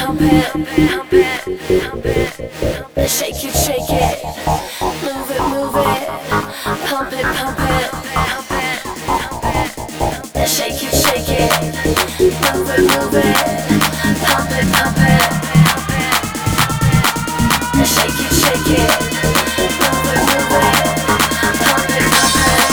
pump it, pump it, pump it. Shake it, shake it. Move it, move it. Pump it, pump it, pump it, pump it. Shake it, shake it. Move it, move it. Pump it, pump it, pump it. Shake it, shake it. Move it, move it. Pump it, pump it,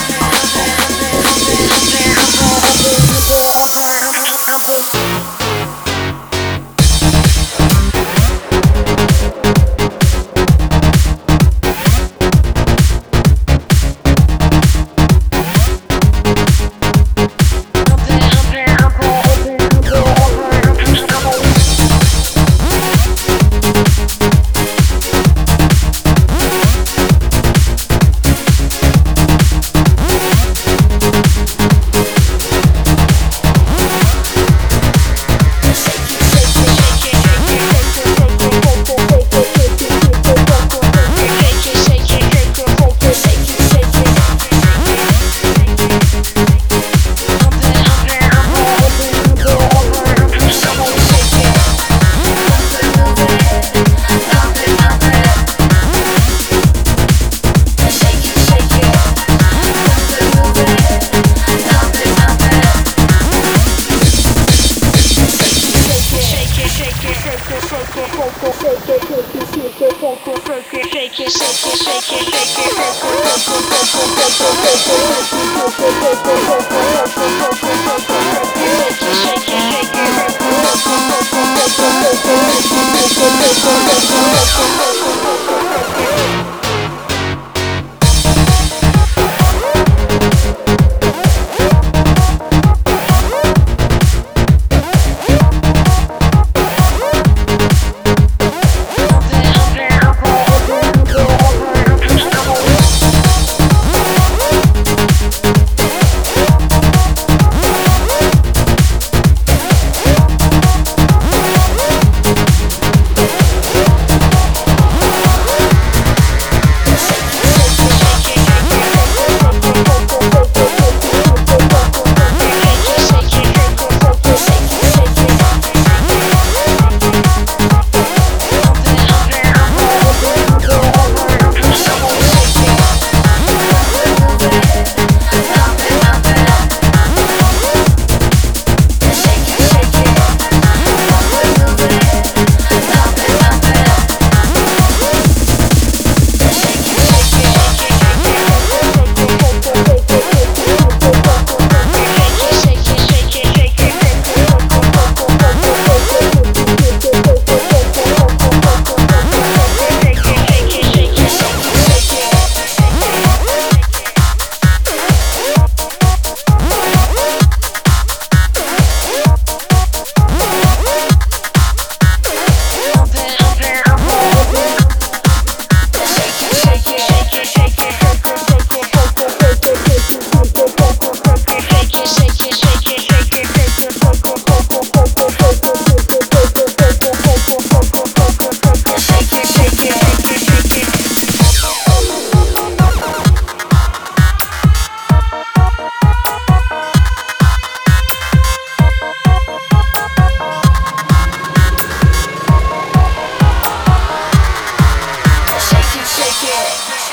shake it.